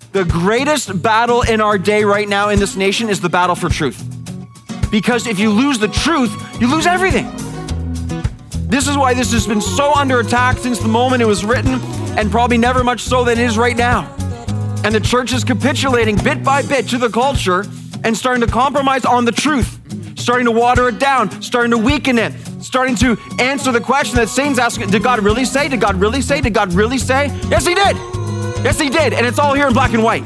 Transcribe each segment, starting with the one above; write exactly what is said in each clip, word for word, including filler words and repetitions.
the greatest battle in our day right now in this nation is the battle for truth. Because if you lose the truth, you lose everything. This is why this has been so under attack since the moment it was written, and probably never much so than it is right now. And the church is capitulating bit by bit to the culture and starting to compromise on the truth, starting to water it down, starting to weaken it, starting to answer the question that Satan's asking, did God really say? Did God really say? Did God really say? Yes, he did. Yes, he did. And it's all here in black and white.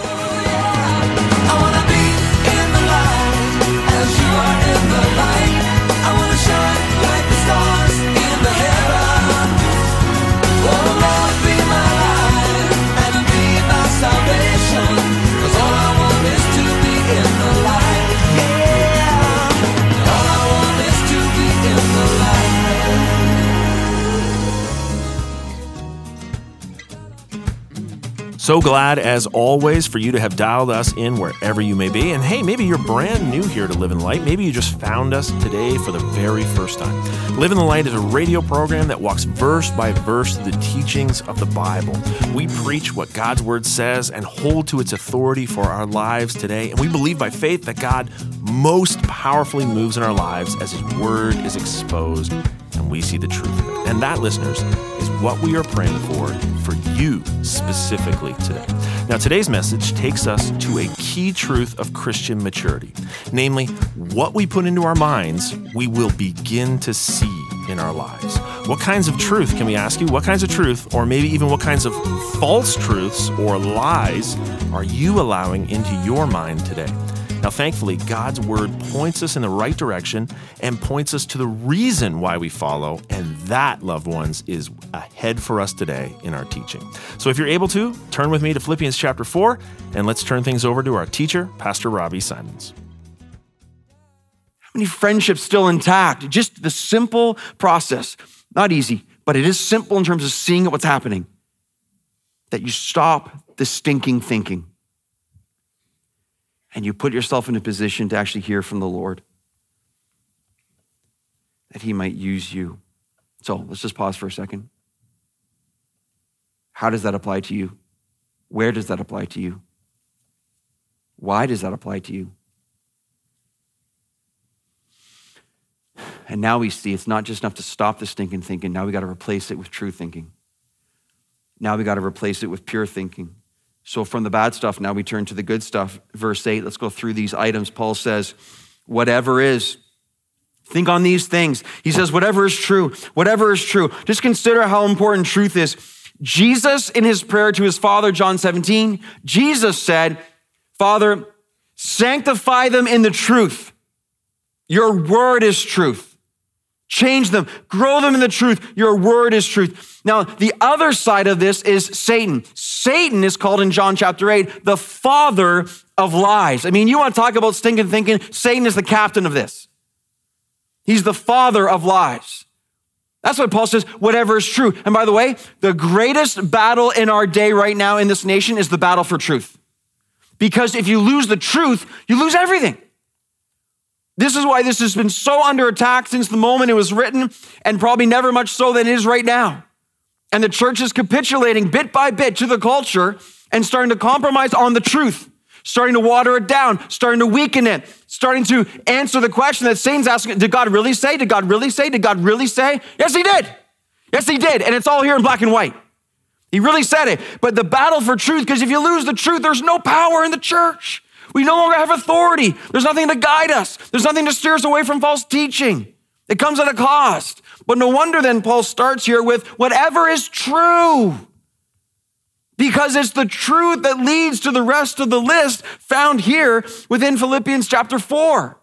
I wanna be in the light as you are in the light. I wanna shine like the stars in the heaven. Oh, Lord, be my light and be my salvation. 'Cause all I want is to be in the light. Yeah. All I want is to be in the light. So glad, as always, for you to have dialed us in wherever you may be. And hey, maybe you're brand new here to Live in the Light. Maybe you just found us today for the very first time. Live in the Light is a radio program that walks verse by verse through the teachings of the Bible. We preach what God's Word says and hold to its authority for our lives today. And we believe by faith that God most powerfully moves in our lives as His Word is exposed and we see the truth of it. And that, listeners, is what we are praying for, for you specifically today. Now, today's message takes us to a key truth of Christian maturity, namely, what we put into our minds, we will begin to see in our lives. What kinds of truth, can we ask you, what kinds of truth, or maybe even what kinds of false truths or lies are you allowing into your mind today? Now, thankfully, God's Word points us in the right direction and points us to the reason why we follow, and that, loved ones, is ahead for us today in our teaching. So if you're able to, turn with me to Philippians chapter four, and let's turn things over to our teacher, Pastor Robbie Simons. How many friendships still intact? Just the simple process. Not easy, but it is simple in terms of seeing what's happening. That you stop the stinking thinking. And you put yourself in a position to actually hear from the Lord, that He might use you. So let's just pause for a second. How does that apply to you? Where does that apply to you? Why does that apply to you? And now we see it's not just enough to stop the stinking thinking. Now we got to replace it with true thinking. Now we got to replace it with pure thinking. So from the bad stuff, now we turn to the good stuff. Verse eight, let's go through these items. Paul says, whatever is, think on these things. He says, whatever is true, whatever is true. Just consider how important truth is. Jesus, in his prayer to his Father, John seventeen, Jesus said, Father, sanctify them in the truth. Your word is truth. Change them, grow them in the truth. Your word is truth. Now, the other side of this is Satan. Satan is called in John chapter eight, the father of lies. I mean, you want to talk about stinking thinking? Satan is the captain of this. He's the father of lies. That's what Paul says, whatever is true. And by the way, the greatest battle in our day right now in this nation is the battle for truth. Because if you lose the truth, you lose everything. This is why this has been so under attack since the moment it was written, and probably never much so than it is right now. And the church is capitulating bit by bit to the culture and starting to compromise on the truth, starting to water it down, starting to weaken it, starting to answer the question that Satan's asking, did God really say? Did God really say? Did God really say? Yes, he did. Yes, he did. And it's all here in black and white. He really said it. But the battle for truth, because if you lose the truth, there's no power in the church. We no longer have authority. There's nothing to guide us. There's nothing to steer us away from false teaching. It comes at a cost. But no wonder then Paul starts here with whatever is true. Because it's the truth that leads to the rest of the list found here within Philippians chapter four.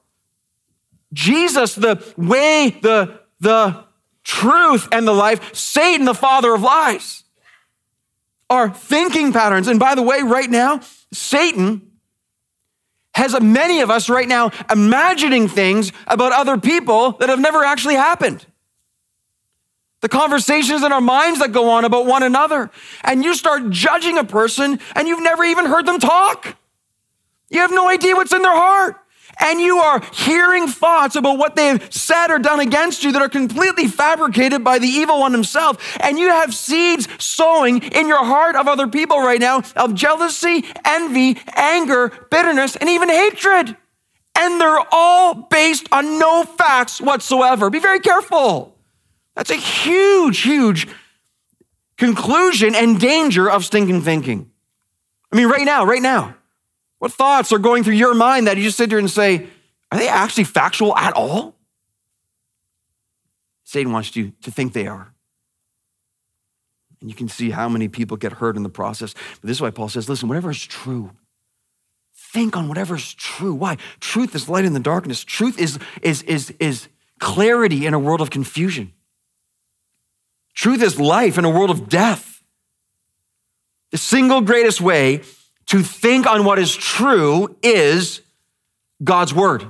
Jesus, the way, the, the truth, and the life. Satan, the father of lies. Our thinking patterns. And by the way, right now, Satan has many of us right now imagining things about other people that have never actually happened. The conversations in our minds that go on about one another. And you start judging a person and you've never even heard them talk. You have no idea what's in their heart. and you are hearing thoughts about what they've said or done against you that are completely fabricated by the evil one himself, and you have seeds sowing in your heart of other people right now of jealousy, envy, anger, bitterness, and even hatred. And they're all based on no facts whatsoever. Be very careful. That's a huge, huge conclusion and danger of stinking thinking. I mean, right now, right now, what thoughts are going through your mind that you just sit there and say, are they actually factual at all? Satan wants you to think they are. And you can see how many people get hurt in the process. But this is why Paul says, listen, whatever is true, think on whatever is true. Why? Truth is light in the darkness. Truth is, is, is, is clarity in a world of confusion. Truth is life in a world of death. The single greatest way to think on what is true is God's word.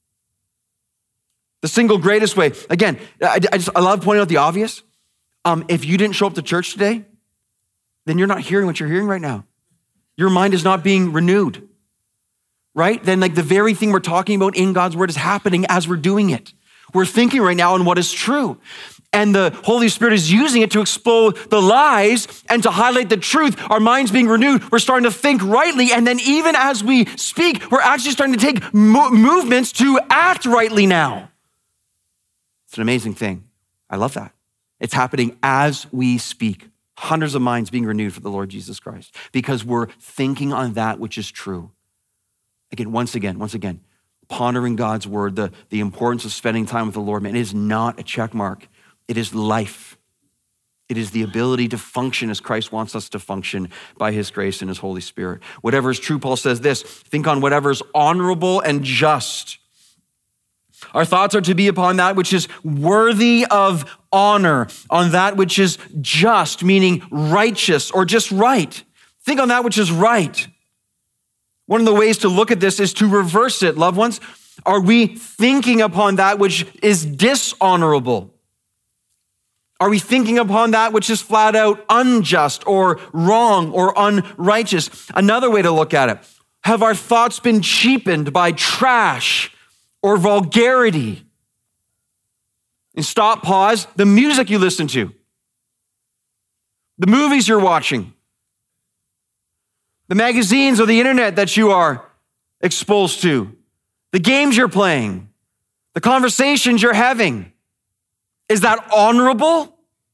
The single greatest way. Again, I, I just I love pointing out the obvious. Um, if you didn't show up to church today, then you're not hearing what you're hearing right now. Your mind is not being renewed. Right? Then like the very thing we're talking about in God's word is happening as we're doing it. We're thinking right now on what is true. And the Holy Spirit is using it to expose the lies and to highlight the truth. Our minds being renewed. We're starting to think rightly. And then even as we speak, we're actually starting to take mo- movements to act rightly now. It's an amazing thing. I love that. It's happening as we speak. Hundreds of minds being renewed for the Lord Jesus Christ because we're thinking on that which is true. Again, once again, once again, pondering God's word, the, the importance of spending time with the Lord, man, it is not a check mark. It is life. It is the ability to function as Christ wants us to function by his grace and his Holy Spirit. Whatever is true, Paul says this, think on whatever is honorable and just. Our thoughts are to be upon that which is worthy of honor, on that which is just, meaning righteous or just right. Think on that which is right. One of the ways to look at this is to reverse it, loved ones. Are we thinking upon that which is dishonorable? Are we thinking upon that which is flat out unjust or wrong or unrighteous? Another way to look at it, have our thoughts been cheapened by trash or vulgarity? And stop, pause, the music you listen to, the movies you're watching, the magazines or the internet that you are exposed to, the games you're playing, the conversations you're having. Is that honorable?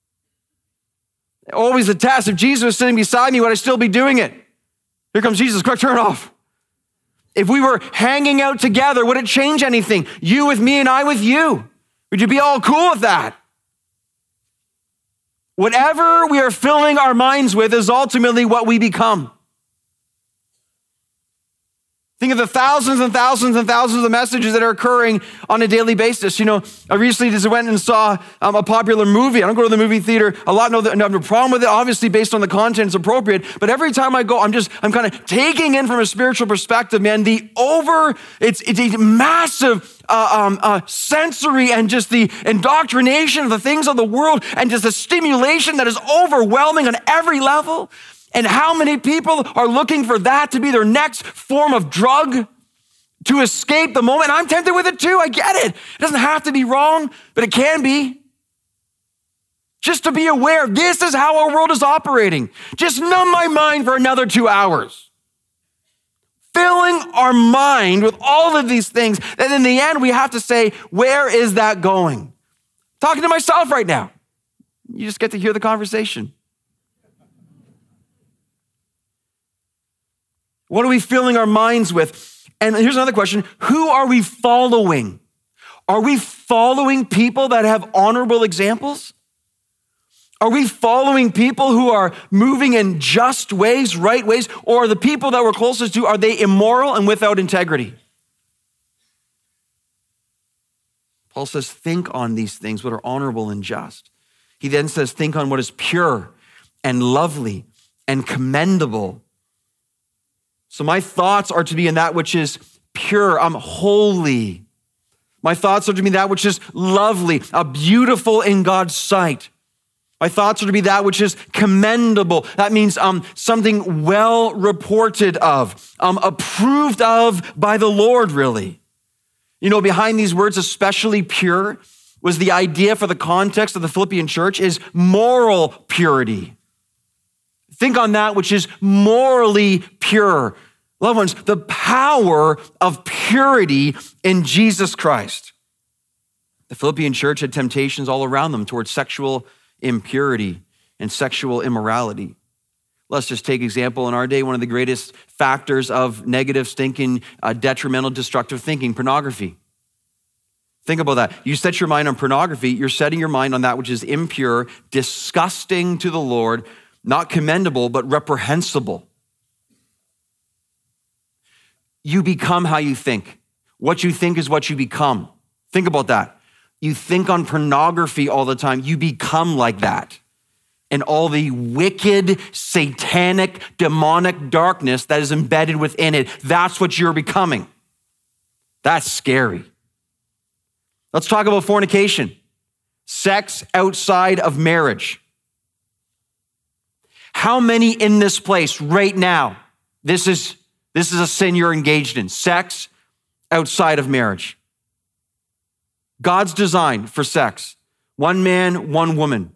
Always the task. If Jesus was sitting beside me, would I still be doing it? Here comes Jesus, quick, turn it off. If we were hanging out together, would it change anything? You with me and I with you. Would you be all cool with that? Whatever we are filling our minds with is ultimately what we become. Think of the thousands and thousands and thousands of messages that are occurring on a daily basis. You know, I recently just went and saw um, a popular movie. I don't go to the movie theater a lot. No, I have no problem with it. Obviously, based on the content, it's appropriate. But every time I go, I'm just, I'm kind of taking in from a spiritual perspective, man, the over, it's, it's a massive uh, um, uh, sensory and just the indoctrination of the things of the world and just the stimulation that is overwhelming on every level. And how many people are looking for that to be their next form of drug to escape the moment? I'm tempted with it too. I get it. It doesn't have to be wrong, but it can be. Just to be aware, this is how our world is operating. Just numb my mind for another two hours. Filling our mind with all of these things. And in the end, we have to say, where is that going? I'm talking to myself right now. You just get to hear the conversation. What are we filling our minds with? And here's another question. Who are we following? Are we following people that have honorable examples? Are we following people who are moving in just ways, right ways? Or the people that we're closest to, are they immoral and without integrity? Paul says, think on these things, what are honorable and just. He then says, think on what is pure and lovely and commendable. So my thoughts are to be in that which is pure. I'm holy. My thoughts are to be that which is lovely, uh, beautiful in God's sight. My thoughts are to be that which is commendable. That means um, something well reported of, um, approved of by the Lord, really. You know, behind these words, especially pure, was the idea for the context of the Philippian church is moral purity. Think on that which is morally pure. Loved ones, the power of purity in Jesus Christ. The Philippian church had temptations all around them towards sexual impurity and sexual immorality. Let's just take example in our day, one of the greatest factors of negative, stinking, uh, detrimental, destructive thinking, pornography. Think about that. You set your mind on pornography, you're setting your mind on that which is impure, disgusting to the Lord, not commendable, but reprehensible. You become how you think. What you think is what you become. Think about that. You think on pornography all the time, you become like that. And all the wicked, satanic, demonic darkness that is embedded within it, that's what you're becoming. That's scary. Let's talk about fornication. Sex outside of marriage. How many in this place right now, this is, this is a sin you're engaged in, sex outside of marriage. God's design for sex, one man, one woman.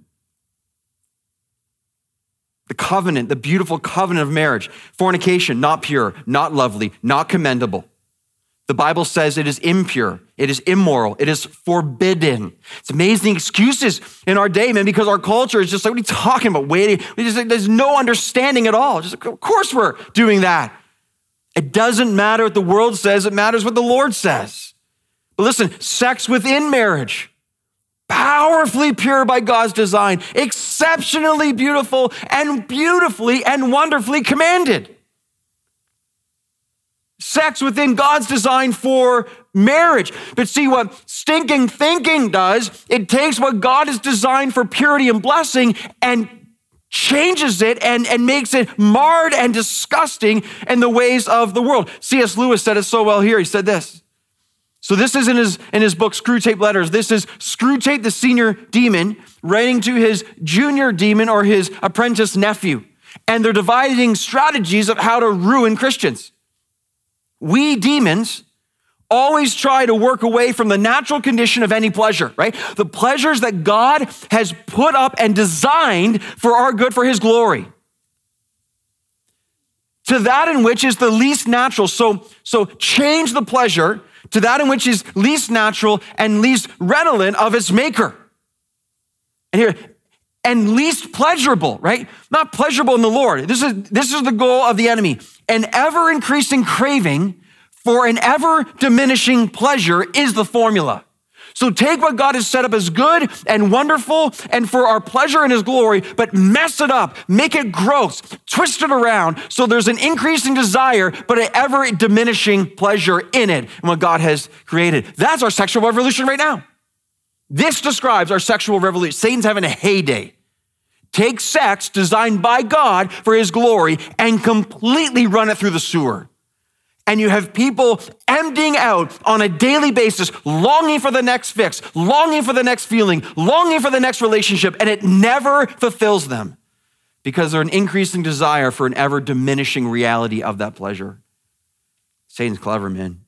The covenant, the beautiful covenant of marriage. Fornication, not pure, not lovely, not commendable. The Bible says it is impure, it is immoral, it is forbidden. It's amazing excuses in our day, man, because our culture is just like, what are you talking about? Waiting, we just, there's no understanding at all. Just, of course we're doing that. It doesn't matter what the world says, it matters what the Lord says. But listen, sex within marriage, powerfully pure by God's design, exceptionally beautiful and beautifully and wonderfully commanded. Sex within God's design for marriage. But see what stinking thinking does, it takes what God has designed for purity and blessing and changes it and, and makes it marred and disgusting in the ways of the world. C S Lewis said it so well here. He said this. So this is in his, in his book, Screwtape Letters. This is Screwtape, the senior demon, writing to his junior demon or his apprentice nephew. And they're dividing strategies of how to ruin Christians. We demons always try to work away from the natural condition of any pleasure, right? The pleasures that God has put up and designed for our good, for his glory. To that in which is the least natural. So, so change the pleasure to that in which is least natural and least redolent of its maker. And here, and least pleasurable, right? Not pleasurable in the Lord. This is, this is the goal of the enemy. An ever-increasing craving for an ever-diminishing pleasure is the formula. So take what God has set up as good and wonderful and for our pleasure and his glory, but mess it up, make it gross, twist it around so there's an increasing desire, but an ever-diminishing pleasure in it and what God has created. That's our sexual revolution right now. This describes our sexual revolution. Satan's having a heyday. Take sex designed by God for his glory and completely run it through the sewer. And you have people emptying out on a daily basis, longing for the next fix, longing for the next feeling, longing for the next relationship, and it never fulfills them because they're an increasing desire for an ever diminishing reality of that pleasure. Satan's clever, man.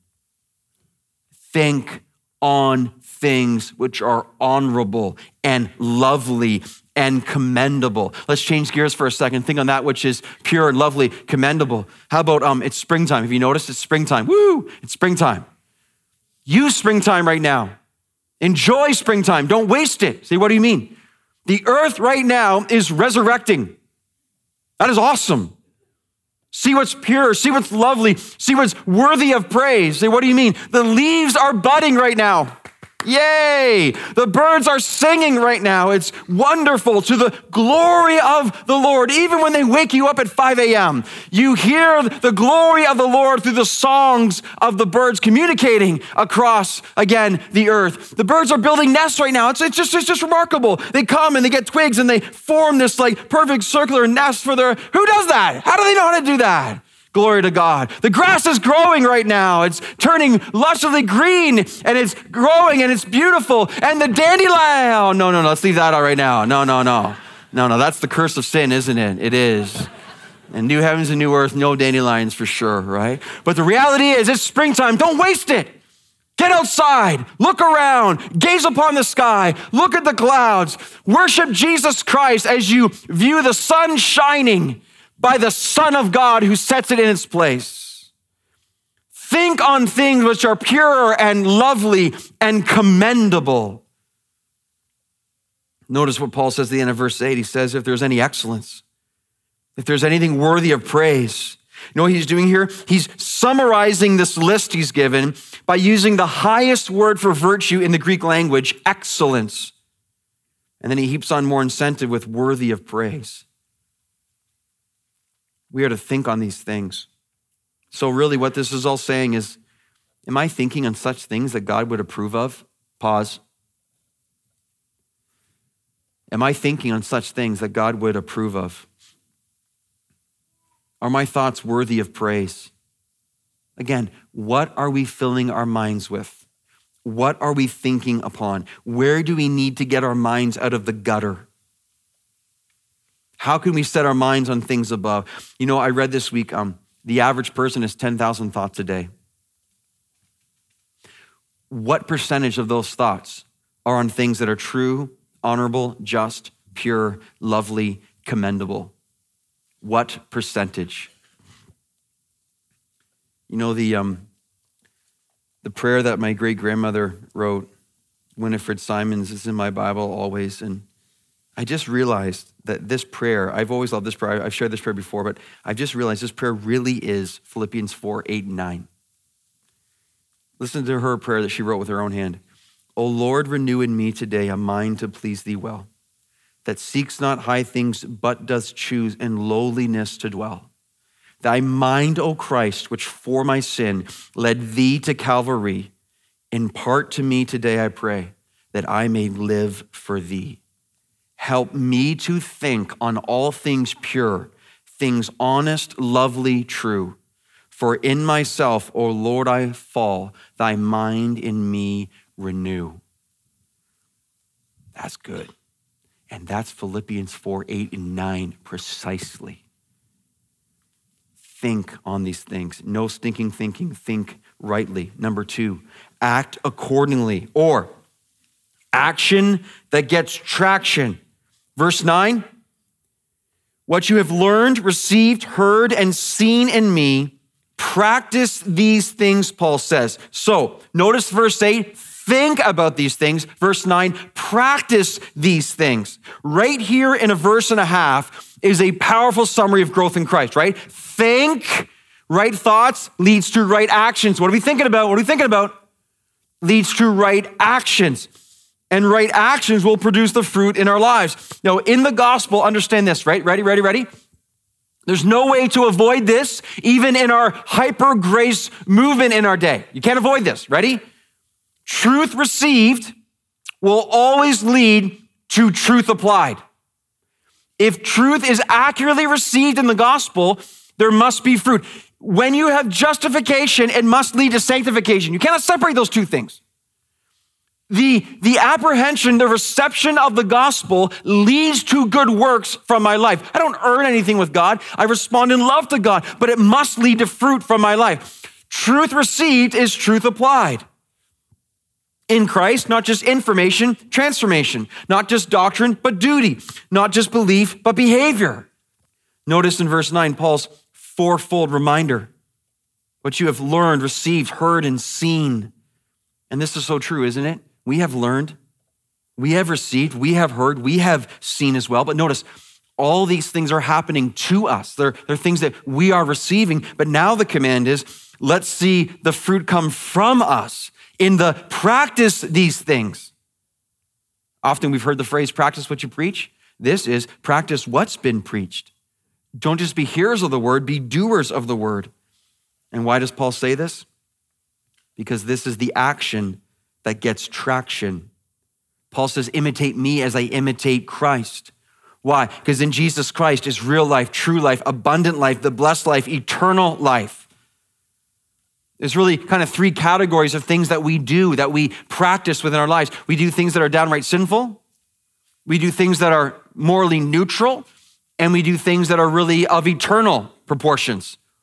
Think on things which are honorable and lovely and commendable. Let's change gears for a second. Think on that which is pure and lovely, commendable. How about um, it's springtime? Have you noticed it's springtime? Woo, it's springtime. Use springtime right now. Enjoy springtime. Don't waste it. See, what do you mean? The earth right now is resurrecting. That is awesome. See what's pure, see what's lovely, see what's worthy of praise. Say, what do you mean? The leaves are budding right now. Yay! The birds are singing right now. It's wonderful to the glory of the Lord. Even when they wake you up at five a.m., you hear the glory of the Lord through the songs of the birds communicating across, again, the earth. The birds are building nests right now. It's, it's, just, it's just remarkable. They come and they get twigs and they form this like perfect circular nest for their, who does that? How do they know how to do that? Glory to God. The grass is growing right now. It's turning lusciously green and it's growing and it's beautiful. And the dandelion, oh, no, no, no, let's leave that out right now. No, no, no. No, no, that's the curse of sin, isn't it? It is. And new heavens and new earth, no dandelions for sure, right? But the reality is it's springtime. Don't waste it. Get outside, look around, gaze upon the sky, look at the clouds, worship Jesus Christ as you view the sun shining by the Son of God who sets it in its place. Think on things which are pure and lovely and commendable. Notice what Paul says at the end of verse eight. He says, if there's any excellence, if there's anything worthy of praise. You know what he's doing here? He's summarizing this list he's given by using the highest word for virtue in the Greek language, excellence. And then he heaps on more incentive with worthy of praise. We are to think on these things. So really what this is all saying is, am I thinking on such things that God would approve of? Pause. Am I thinking on such things that God would approve of? Are my thoughts worthy of praise? Again, what are we filling our minds with? What are we thinking upon? Where do we need to get our minds out of the gutter? How can we set our minds on things above? You know, I read this week, um, the average person has ten thousand thoughts a day. What percentage of those thoughts are on things that are true, honorable, just, pure, lovely, commendable? What percentage? You know, the um, the prayer that my great-grandmother wrote, Winifred Simons, is in my Bible always. And I just realized that this prayer, I've always loved this prayer. I've shared this prayer before, but I've just realized this prayer really is Philippians four, eight, and nine. Listen to her prayer that she wrote with her own hand. O Lord, renew in me today a mind to please thee well, that seeks not high things, but does choose in lowliness to dwell. Thy mind, O Christ, which for my sin led thee to Calvary, impart to me today, I pray, that I may live for thee. Help me to think on all things pure, things honest, lovely, true. For in myself, O Lord, I fall, thy mind in me renew. That's good. And that's Philippians four, eight, and nine precisely. Think on these things. No stinking thinking, think rightly. Number two, act accordingly, or action that gets traction. Verse nine, what you have learned, received, heard, and seen in me, practice these things, Paul says. So notice verse eight, think about these things. Verse nine, practice these things. Right here in a verse and a half is a powerful summary of growth in Christ, right? Think, right thoughts leads to right actions. What are we thinking about? What are we thinking about? Leads to right actions. And right actions will produce the fruit in our lives. Now, in the gospel, understand this, right? Ready, ready, ready? There's no way to avoid this, even in our hyper grace movement in our day. You can't avoid this. Ready? Truth received will always lead to truth applied. If truth is accurately received in the gospel, there must be fruit. When you have justification, it must lead to sanctification. You cannot separate those two things. The, the apprehension, the reception of the gospel leads to good works from my life. I don't earn anything with God. I respond in love to God, but it must lead to fruit from my life. Truth received is truth applied. In Christ, not just information, transformation. Not just doctrine, but duty. Not just belief, but behavior. Notice in verse nine, Paul's fourfold reminder. What you have learned, received, heard, and seen. And this is so true, isn't it? We have learned, we have received, we have heard, we have seen as well. But notice, all these things are happening to us. They're, they're things that we are receiving. But now the command is, let's see the fruit come from us in the practice these things. Often we've heard the phrase, practice what you preach. This is practice what's been preached. Don't just be hearers of the word, be doers of the word. And why does Paul say this? Because this is the action that gets traction. Paul says, imitate me as I imitate Christ. Why? Because in Jesus Christ is real life, true life, abundant life, the blessed life, eternal life. There's really kind of three categories of things that we do, that we practice within our lives. We do things that are downright sinful. We do things that are morally neutral. And we do things that are really of eternal proportions.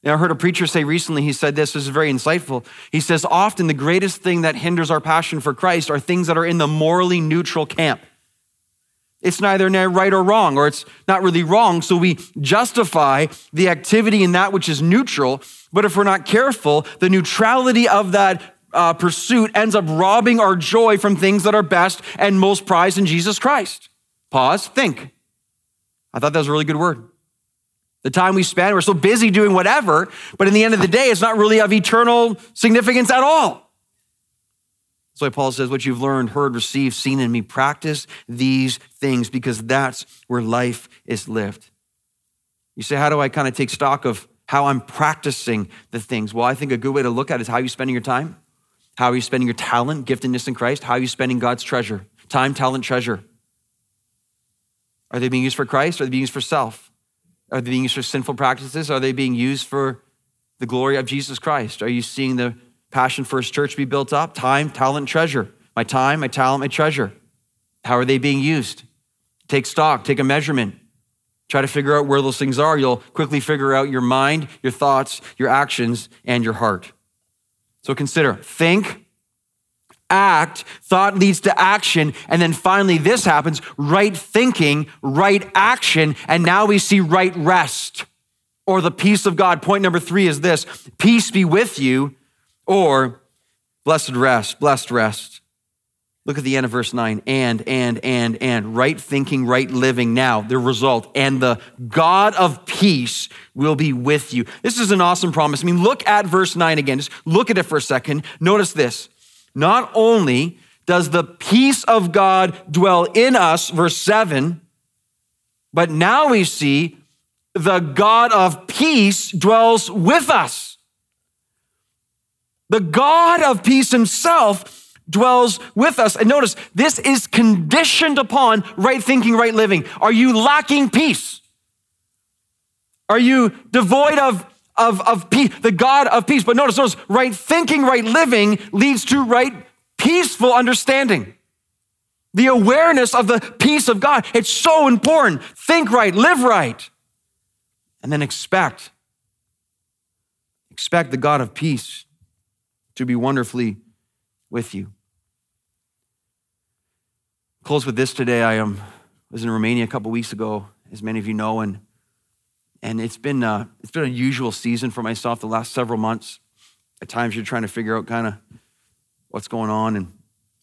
You know, I heard a preacher say recently, he said this, this is very insightful. He says, often the greatest thing that hinders our passion for Christ are things that are in the morally neutral camp. It's neither right or wrong, or it's not really wrong, so we justify the activity in that which is neutral, but if we're not careful, the neutrality of that uh, pursuit ends up robbing our joy from things that are best and most prized in Jesus Christ. Pause, think. I thought that was a really good word. The time we spend, we're so busy doing whatever, but in the end of the day, it's not really of eternal significance at all. That's why Paul says, what you've learned, heard, received, seen in me, practice these things, because that's where life is lived. You say, how do I kind of take stock of how I'm practicing the things? Well, I think a good way to look at it is how are you spending your time? How are you spending your talent, giftedness in Christ? How are you spending God's treasure? Time, talent, treasure. Are they being used for Christ? Or are they being used for self? Are they being used for sinful practices? Are they being used for the glory of Jesus Christ? Are you seeing the Passion First Church be built up? Time, talent, treasure. My time, my talent, my treasure. How are they being used? Take stock, take a measurement. Try to figure out where those things are. You'll quickly figure out your mind, your thoughts, your actions, and your heart. So consider, think, act, thought leads to action, and then finally this happens, right thinking, right action, and now we see right rest, or the peace of God. Point number three is this, peace be with you, or blessed rest, blessed rest. Look at the end of verse nine, and, and, and, and, right thinking, right living. Now, the result, and the God of peace will be with you. This is an awesome promise. I mean, look at verse nine again. Just look at it for a second. Notice this. Not only does the peace of God dwell in us, verse seven, but now we see the God of peace dwells with us. The God of peace himself dwells with us. And notice, this is conditioned upon right thinking, right living. Are you lacking peace? Are you devoid of Of, of peace, the God of peace? But notice, notice, right thinking, right living leads to right peaceful understanding. The awareness of the peace of God. It's so important. Think right, live right. And then expect. Expect the God of peace to be wonderfully with you. Close with this today. I um, was in Romania a couple weeks ago, as many of you know, and And it's been uh, it's been an unusual season for myself the last several months. At times you're trying to figure out kind of what's going on and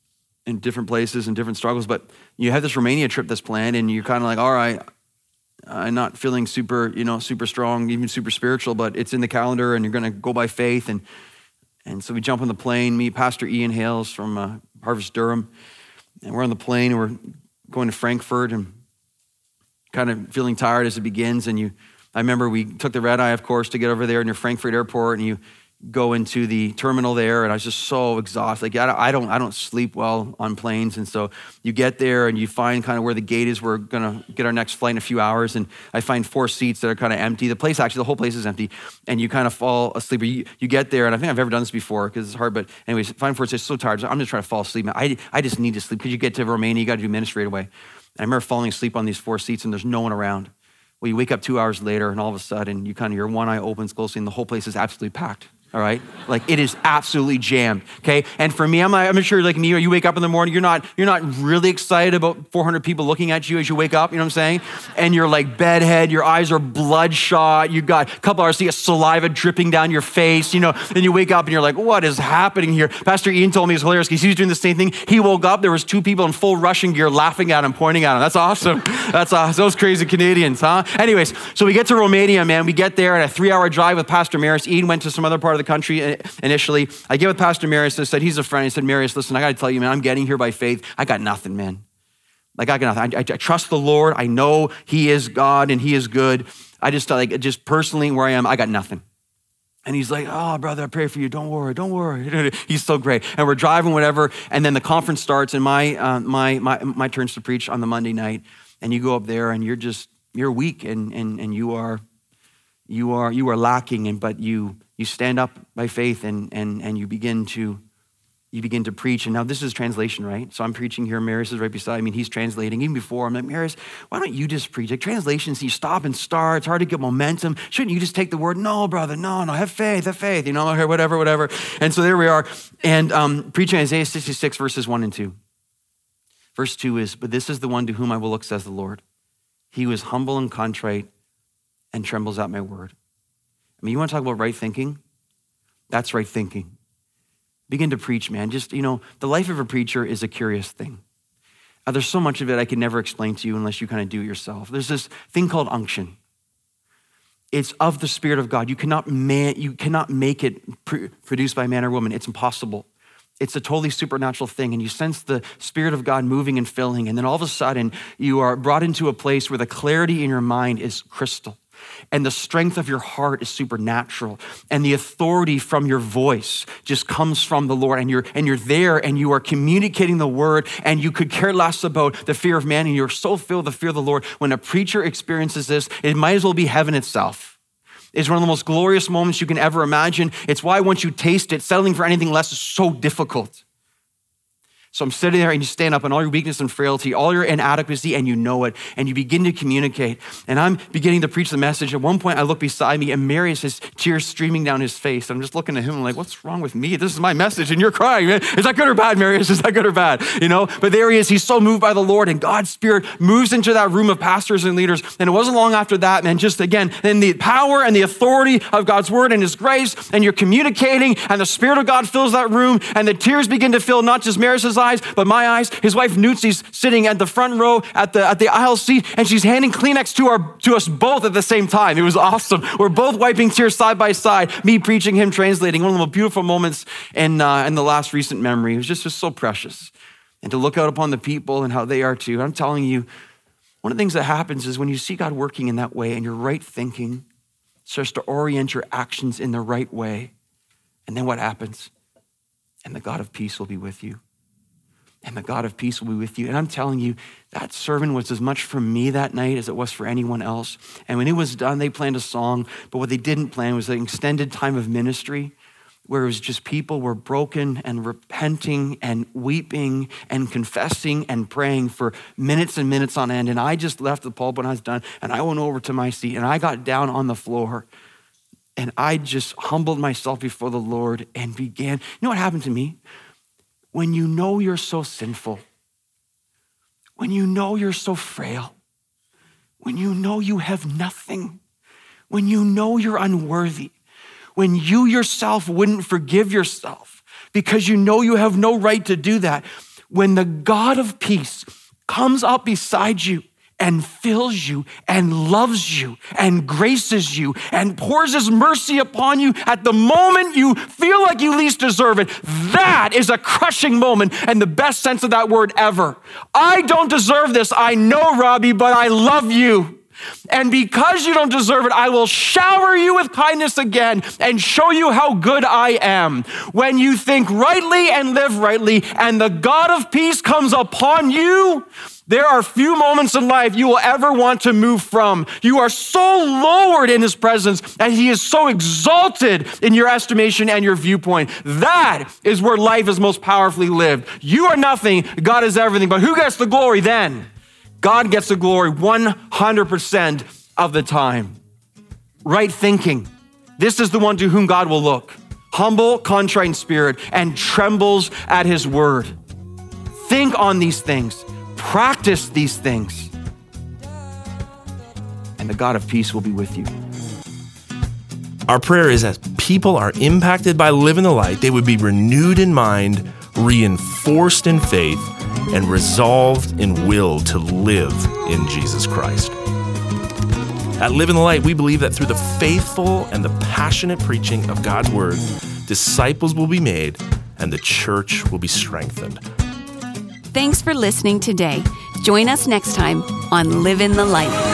in different places and different struggles. But you have this Romania trip that's planned, and you're kind of like, all right, I'm not feeling super, you know, super strong, even super spiritual, but it's in the calendar, and you're going to go by faith. And and so we jump on the plane, meet Pastor Ian Hales from uh, Harvest Durham, and we're on the plane, and we're going to Frankfurt, and kind of feeling tired as it begins, and you. I remember we took the red eye, of course, to get over there near Frankfurt Airport, and you go into the terminal there, and I was just so exhausted. Like I don't, I don't sleep well on planes, and so you get there and you find kind of where the gate is. We're gonna get our next flight in a few hours, and I find four seats that are kind of empty. The place, actually, the whole place is empty, and you kind of fall asleep. You, you get there, and I think I've ever done this before because it's hard. But anyways, find four seats. So tired. So I'm just trying to fall asleep. I, I just need to sleep because you get to Romania, you got to do ministry right away. And I remember falling asleep on these four seats, and there's no one around. Well, you wake up two hours later, and all of a sudden, you kind of, your one eye opens closely, and the whole place is absolutely packed, all right? Like, it is absolutely jammed, okay? And for me, I'm, I'm sure like me, or you wake up in the morning, you're not you're not really excited about four hundred people looking at you as you wake up, you know what I'm saying? And you're like bedhead, your eyes are bloodshot, you got a couple hours, you get saliva dripping down your face, you know, then you wake up and you're like, what is happening here? Pastor Ian told me it was hilarious because he was doing the same thing. He woke up, there was two people in full Russian gear laughing at him, pointing at him. That's awesome. That's awesome. Those crazy Canadians, huh? Anyways, so we get to Romania, man. We get there, and a three-hour drive with Pastor Marius. Ian went to some other part of the country initially. I get with Pastor Marius, and I said, he's a friend. He said, Marius, listen, I got to tell you, man, I'm getting here by faith. I got nothing, man. Like, I got nothing. I, I, I trust the Lord. I know he is God, and he is good. I just, like, just personally where I am, I got nothing. And he's like, oh, brother, I pray for you. Don't worry, don't worry. He's so great. And we're driving, whatever, and then the conference starts, and my, uh, my, my, my turns to preach on the Monday night, and you go up there, and you're just, you're weak, and, and, and you are, you are, you are lacking, and, but you, you stand up by faith, and, and, and you begin to you begin to preach. And now this is translation, right? So I'm preaching here. Marius is right beside me, and he's translating. Even before, I'm like, Marius, why don't you just preach? Like translations, you stop and start. It's hard to get momentum. Shouldn't you just take the word? No, brother, no, no, have faith, have faith, you know, or whatever, whatever. And so there we are. And um, preaching Isaiah sixty-six, verses one and two. Verse two is, but this is the one to whom I will look, says the Lord. He was humble and contrite and trembles at my word. I mean, you want to talk about right thinking? That's right thinking. Begin to preach, man. Just, you know, the life of a preacher is a curious thing. Uh, there's so much of it I can never explain to you unless you kind of do it yourself. There's this thing called unction. It's of the Spirit of God. You cannot man, you cannot make it pr- produced by man or woman. It's impossible. It's a totally supernatural thing, and you sense the Spirit of God moving and filling, and then all of a sudden you are brought into a place where the clarity in your mind is crystal, and the strength of your heart is supernatural, and the authority from your voice just comes from the Lord, and you're and you're there, and you are communicating the word, and you could care less about the fear of man, and you're so filled with the fear of the Lord. When a preacher experiences this, it might as well be heaven itself. It's one of the most glorious moments you can ever imagine. It's why once you taste it, settling for anything less is so difficult. So I'm sitting there, and you stand up in all your weakness and frailty, all your inadequacy, and you know it, and you begin to communicate. And I'm beginning to preach the message. At one point, I look beside me, and Marius has tears streaming down his face. I'm just looking at him, I'm like, what's wrong with me? This is my message, and you're crying. Is that good or bad, Marius? Is that good or bad? You know, but there he is. He's so moved by the Lord, and God's Spirit moves into that room of pastors and leaders. And it wasn't long after that, man, just again, in the power and the authority of God's word and his grace, and you're communicating, and the Spirit of God fills that room, and the tears begin to fill not just Marius's eyes, but my eyes. His wife Nutsi's sitting at the front row at the at the aisle seat, and she's handing Kleenex to our to us both at the same time. It was awesome. We're both wiping tears side by side. Me preaching, him translating. One of the most beautiful moments in uh, in the last recent memory. It was just, just so precious, and to look out upon the people and how they are too. I'm telling you, one of the things that happens is when you see God working in that way, and your right thinking starts to orient your actions in the right way, and then what happens? And the God of peace will be with you. And the God of peace will be with you. And I'm telling you, that sermon was as much for me that night as it was for anyone else. And when it was done, they planned a song, but what they didn't plan was an extended time of ministry where it was just people were broken and repenting and weeping and confessing and praying for minutes and minutes on end. And I just left the pulpit when I was done, and I went over to my seat, and I got down on the floor, and I just humbled myself before the Lord and began. You know what happened to me? When you know you're so sinful, when you know you're so frail, when you know you have nothing, when you know you're unworthy, when you yourself wouldn't forgive yourself because you know you have no right to do that, when the God of peace comes up beside you and fills you and loves you and graces you and pours his mercy upon you at the moment you feel like you least deserve it, that is a crushing moment in the best sense of that word ever. I don't deserve this, I know, Robbie, but I love you. And because you don't deserve it, I will shower you with kindness again and show you how good I am. When you think rightly and live rightly, and the God of peace comes upon you, there are few moments in life you will ever want to move from. You are so lowered in his presence, and he is so exalted in your estimation and your viewpoint. That is where life is most powerfully lived. You are nothing, God is everything, but who gets the glory then? God gets the glory one hundred percent of the time. Right thinking. This is the one to whom God will look. Humble, contrite in spirit, and trembles at his word. Think on these things. Practice these things. And the God of peace will be with you. Our prayer is as people are impacted by living the light, they would be renewed in mind, reinforced in faith, and resolved in will to live in Jesus Christ. At Live in the Light, we believe that through the faithful and the passionate preaching of God's word, disciples will be made and the church will be strengthened. Thanks for listening today. Join us next time on Live in the Light.